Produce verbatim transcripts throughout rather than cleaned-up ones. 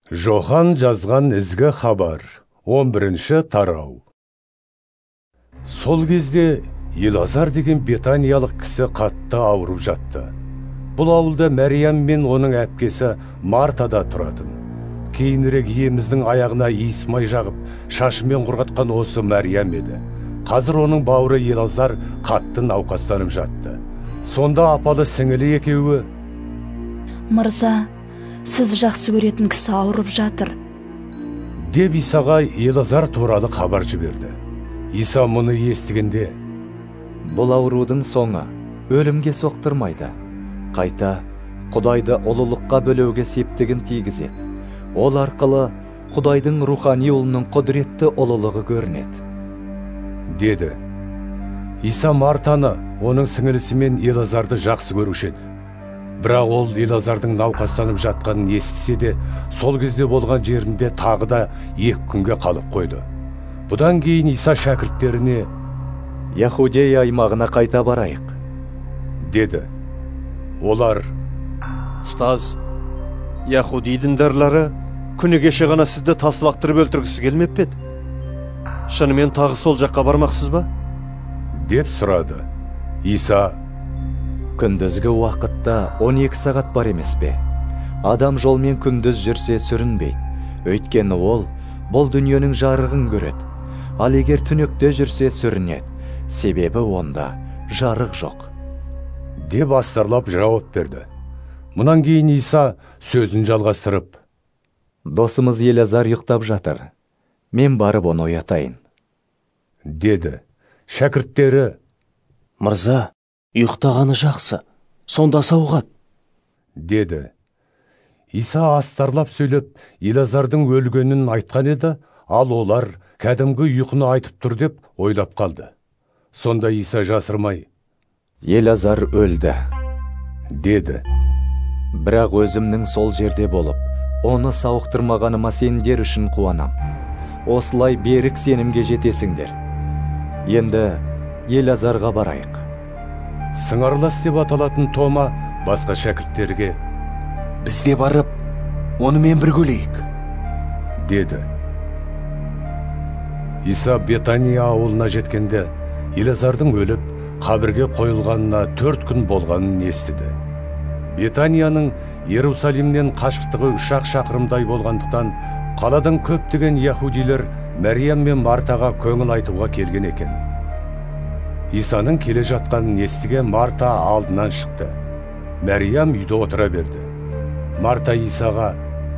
Жохан жазған ізгі хабар, он бірінші тарау. Сол кезде Елазар деген Бетаниялық кісі қатты ауырып жатты. Бұл ауылда Мәриям мен оның әпкесі Мартада тұратын. Кейінірек иеміздің аяғына иіс май жағып, шашымен құрғатқан осы Мәриям еді. Қазір оның бауыры Елазар қатты науқастанып жатты. Сонда апалы сіңілі екеуі: «Мырза, сіз жақсы көретін кісі ауырып жатыр», деп Исаға Елазар туралы хабар жіберді. Иса мұны естігенде: «Бұл аурудың соңы өлімге соқтырмайды. Қайта Құдайды ұлылыққа бөлеуге септігін тигізеді. Ол арқылы Құдайдың рухани ұлының құдіретті ұлылығы көрінеді», деді. Иса Мартаны, оның сіңілісі мен Елазарды жақсы көруші еді. Бірақ ол Елазардың науқастанып жатқанын естісе де, сол кезде болған жерінде тағы да екі күнге қалып қойды. Бұдан кейін Иса шәкірттеріне: «Яхудея аймағына қайта барайық», деді. Олар: «Ұстаз, Яхуди діндарлары күні кеше ғана сізді тас лақтырып өлтіргісі келмеп пе еді? Шынымен тағы сол жаққа бармақсыз ба?» деп сұрады. Иса: «Күндізгі уақытта он екі сағат бар емес пе? Адам жолмен күндіз жүрсе сүрінбейді, өйткені ол бұл дүниенің жарығын көреді. Ал егер түнекте жүрсе сүрінеді, себебі онда жарық жоқ», деп астарлап жауап берді. Мұнан кейін Иса сөзін жалғастырып: «Досымыз Елазар ұйықтап жатыр. Мен барып оны оятайын», деді. Шәкірттері: «Мырза, ұйықтағаны жақсы, сонда сауығат», деді. Иса астарлап сөйлеп, Елазардың өлгенін айтқан еді, ал олар кәдімгі ұйқыны айтып тұр деп ойлап қалды. Сонда Иса жасырмай: «Елазар өлді», деді. «Бірақ өзімнің сол жерде болып, оны сауықтырмағаныма сендер үшін қуанам. Осылай берік сенімге жетесіңдер. Енді Елазарға барайық». Сыңарлас деп аталатын Тома басқа шәкірттерге: «Бізде барып, онымен бірге өлейік», деді. Иса Бетания ауылына жеткенде, Елазардың өліп, қабірге қойылғанына төрт күн болғанын естіді. Бетанияның Иерусалимнен қашықтығы үш ақ шақырымдай болғандықтан, қаладан көптеген яһудилер Мәриям мен Мартаға көңіл айтуға келген екен. Исаның келе жатқанын естіген Марта алдынан шықты. Мәриям үйде отыра берді. Марта Исаға: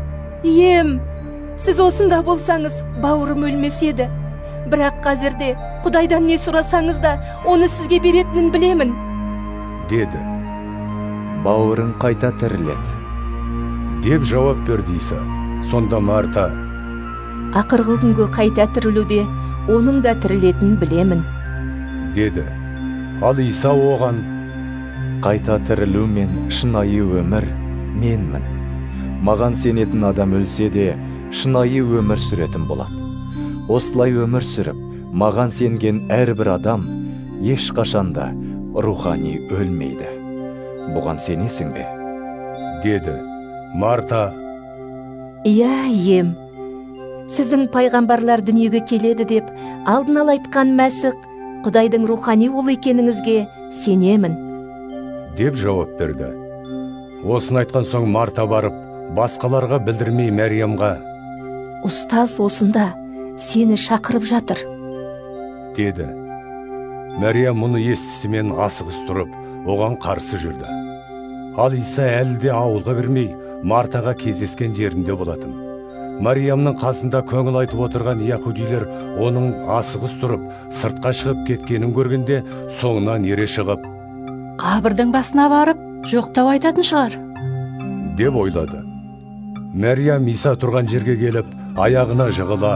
«Ием, сіз осында болсаңыз, бауырым өлмес еді. Бірақ қазірде Құдайдан не сұрасаңыз да, оны сізге беретінін білемін», деді. «Бауырың қайта тіріледі», деп жауап берді Иса. Сонда Марта: «Ақырғы күнгі қайта тірілуде оның да тірілетінін білемін», деді. Ал Иса оған: «Қайта тірілу мен шынайы өмір менмін. Маған сенетін адам өлсе де шынайы өмір сүретін болады. Осылай өмір сүріп, маған сенген әрбір адам ешқашанда рухани өлмейді. Бұған сенесің бе?» деді. Марта: «Иә, ием, сіздің пайғамбарлар дүниеге келеді деп алдын ала айтқан Мәсіх Құдайдың рухани ұлы екеніңізге сенемін», деп жауап берді. Осын айтқан соң Марта барып, басқаларға білдірмей Мәриямға: «Ұстаз осында, сені шақырып жатыр», деді. Мәриям мұны естісімен асығыс тұрып, оған қарсы жүрді. Ал Иса әлі де ауылға кірмей, Мартаға кездескен жерінде болатын. Мариямның қасында көңіл айтып отырған яһудилер оның асығыс тұрып, сыртқа шығып кеткенін көргенде, соңынан ере шығып: «Қабірдің басына барып, жоқтау айтатын шығар», деп ойлады. Мәриям Иса тұрған жерге келіп, аяғына жығыла: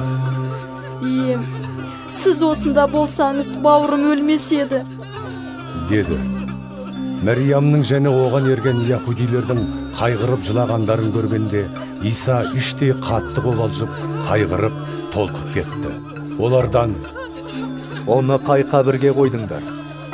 «Ием, сіз осында болсаңыз, бауырым өлмес еді», деді. Мәриямның және оған ерген яһудилердің қайғырып жылағандарын көргенде, Иса іштей қатты қобалжып, қайғырып, толқып кетті. Олардан: «Оны қай қабірге қойдыңдар?»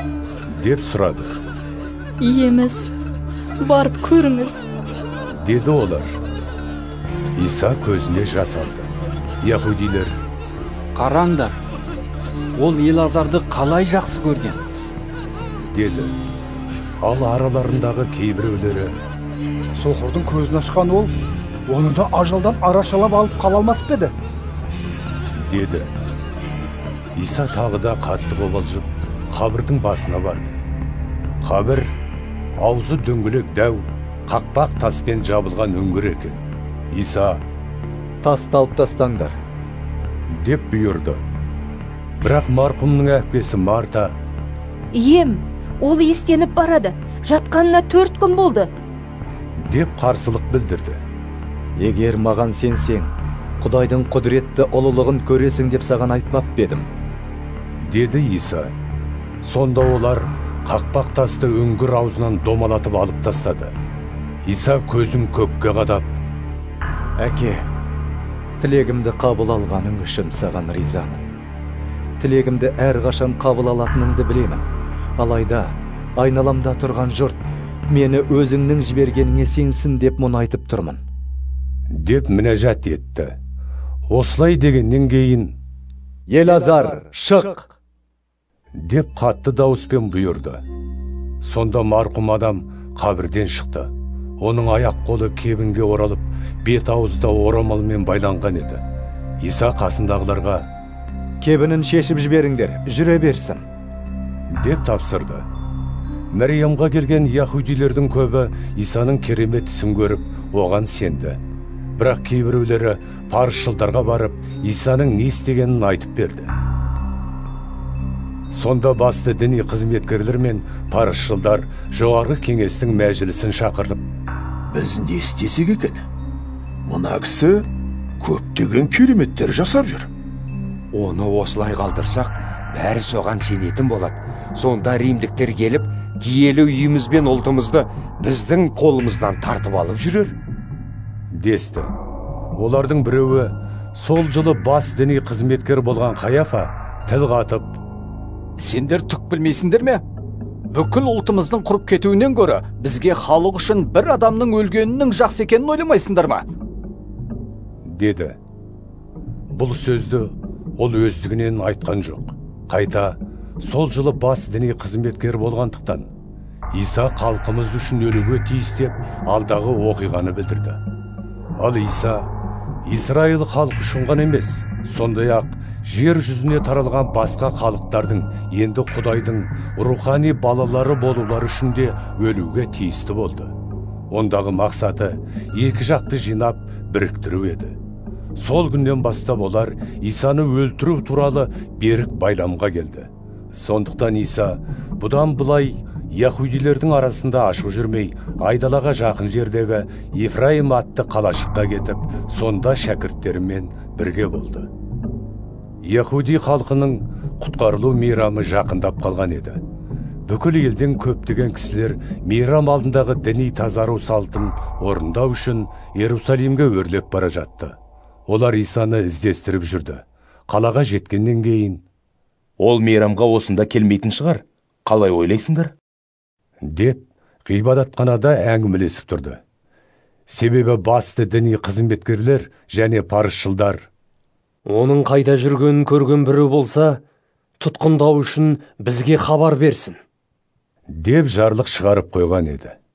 деп сұрады. «Иеміз, барып көріңіз», деді олар. Иса көзіне жас алды. Яһудилер: «Қараңдар, ол Елазарды қалай жақсы көрген?» деді. Ал араларындағы кейбіреулері: «Соқырдың көзін ашқан ол, оны да ажалдан арашалап алып қала алмас па еді?» деді. Иса тағы да қатты қобалжып, қабірдің басына барды. Қабір аузы дөңгелек дәу, қақпақ таспен жабылған үңгір екен. Иса: «Тасты алып тастаңдар», деп бұйырды. Бірақ марқұмның әпкесі Марта: «Ием, ол естеніп барады, жатқанына төрт күн болды», деп қарсылық білдірді. «Егер маған сенсең, Құдайдың құдіретті ұлылығын көресің деп саған айтпап бедім», деді Иса. Сонда олар қақпақ тасты үңгір аузынан домалатып алып тастады. Иса көзін көкке қадап: «Әке, тілегімді қабыл алғаның үшін саған ризамын. Тілегімді әрқашан қабыл алатыныңды білемін. Алайда айналамда тұрған жұрт мені өзіңнің жібергеніңе сенсін деп мұны айтып тұрмын», деп мінәжат етті. Осылай дегеннен кейін: «Елазар, шық!» деп қатты дауыспен бұйырды. Сонда марқұм адам қабірден шықты. Оның аяқ қолы кебінге оралып, бет ауызда орамалмен байланған еді. Иса қасындағыларға: «Кебінін шешіп жіберіңдер, жүре берсін», деп тапсырды. Мәриямға келген яһудилердің көбі Исаның керемет ісін көріп, оған сенді. Бірақ кейбіреулері парызшылдарға барып, Исаның не істегенін айтып берді. Сонда басты діни қызметкерлер мен парызшылдар жоғарғы кеңестің мәжілісін шақырып: «Біз не істесек екен? Мына кісі көптеген кереметтер жасап жүр. Оны осылай қалдырсақ, бәрі соған сенетін болады. Сонда римдіктер келіп, киелі үйіміз бен ұлтымызды біздің қолымыздан тартып алып жүрер», десті. Олардың біреуі, сол жылы бас діни қызметкер болған Қаяфа, тіл қатып: «Сендер түк білмейсіңдер ме? Бүкіл ұлтымыздың құрып кетуінен көрі, бізге халық үшін бір адамның өлгенінің жақсы екенін ойламайсыңдар ма?» деді. Бұл сөзді ол өздігінен айтқан жоқ. Қайта сол жылы бас діни қызметкер болғандықтан Иса халқымыз үшін өлуге тиіс деп алдағы оқиғаны білдірді. Ал Иса Израиль халқы үшін ғана емес, сондай-ақ жер жүзіне таралған басқа халықтардың енді Құдайдың рухани балалары болулары үшін де өлуге тиісті болды. Ондағы мақсаты екі жақты жинап біріктіру еді. Сол күннен бастап олар Исаны өлтіру туралы берік байламға келді. Сондықтан Иса бұдан былай яһудилердің арасында ашу жүрмей, айдалаға жақын жердегі Ефраим атты қалашыққа кетіп, сонда шәкірттерімен бірге болды. Яһуди халқының құтқарылу мейрамы жақындап қалған еді. Бүкіл елден көптеген кісілер мейрам алдындағы діни тазару салтын орындау үшін Иерусалимге өрлеп бара жатты. Олар Исаны іздестіріп жүрді. Қалаға жеткеннен кейін: «Ол мейрамға осында келмейтін шығар, қалай ойлайсыңдар?» деп ғибадатханада әңгімелесіп тұрды. Себебі басты діни қызметкерлер және парызшылдар: «Оның қайда жүргенін көрген бірі болса, тұтқындау үшін бізге хабар берсін», деп жарлық шығарып қойған еді.